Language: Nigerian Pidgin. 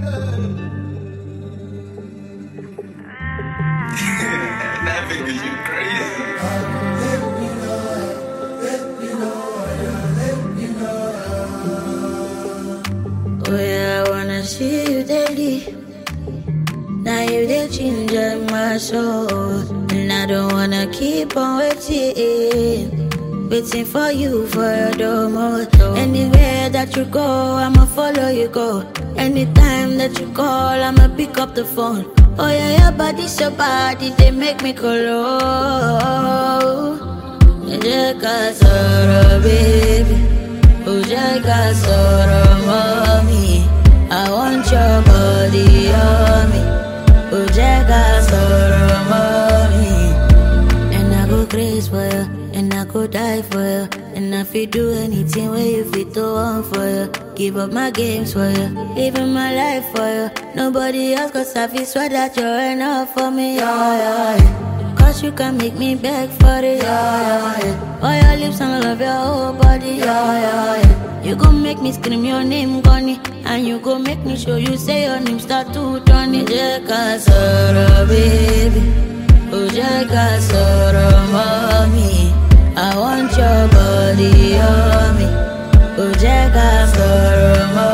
That nigga, you crazy. Oh yeah, I wanna see you daily. Now you the ginger my soul, and I don't wanna keep on waiting for you for your domo. Anywhere that you go, I'ma follow you go. Anytime that you call, I'ma pick up the phone. Oh yeah, your body's so body, they make me go low. Ujeka soro baby, Ujeka soro mommy. I want your body on me. Ujeka soro mommy. And I go crazy for you, and I go die for you. And I feel do anything where you fit to want for you. Give up my games for you, living my life for you. Nobody else, cause I feel swear that you're enough for me, yeah. Cause you can make me beg for it, yeah. All your lips and I love your whole body, yeah. You gon' make me scream your name, Connie. And you gon' make me show you say your name start to turn it. Ujeka soro baby, Ujeka soro mommy. I want your body on me. Ujeka soro mommy.